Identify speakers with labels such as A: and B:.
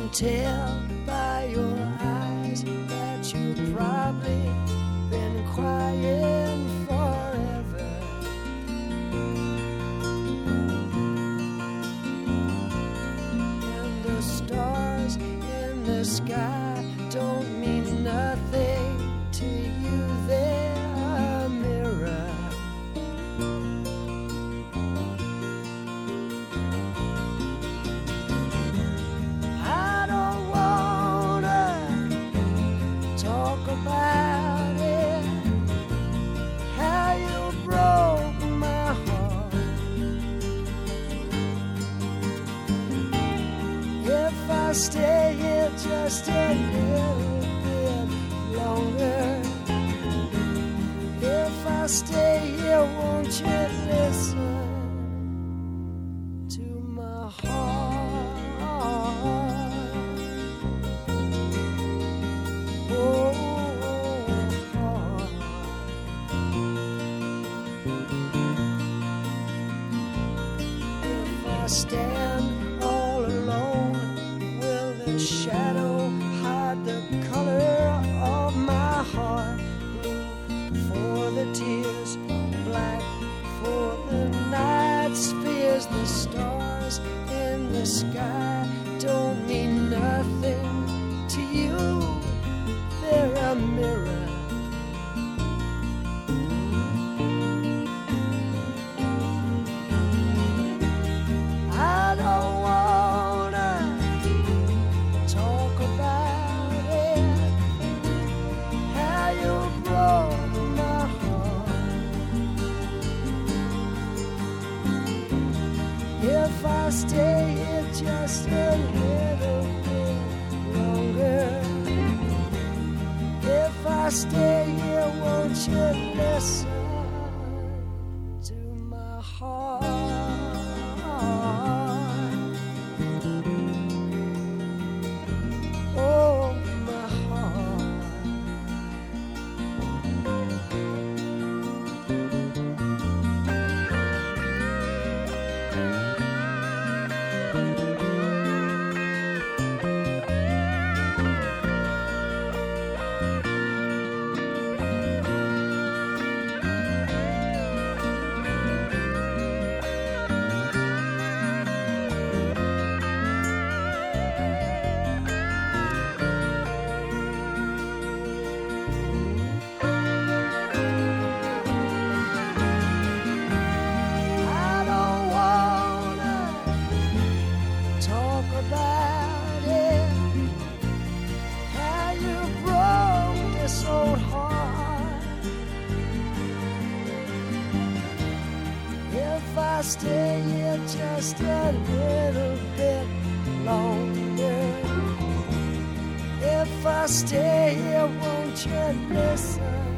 A: tell by your eyes that you've probably been crying forever. And the stars in the sky don't mean nothing to you. They're a mirror. About it, how you broke my heart. If I stay here just a little bit longer, if I stay here, won't you listen to my heart? Stand all alone, will the shadow hide the color of my heart? Blue for the tears, black for the night's fears. The stars in the sky don't mean nothing to you. They're a mirror. I don't wanna talk about it, how you broke my heart. If I stay here just a little bit longer, if I stay here, won't you listen to my heart? About it, how you broke this old heart. If I stay here just a little bit longer, if I stay here, won't you listen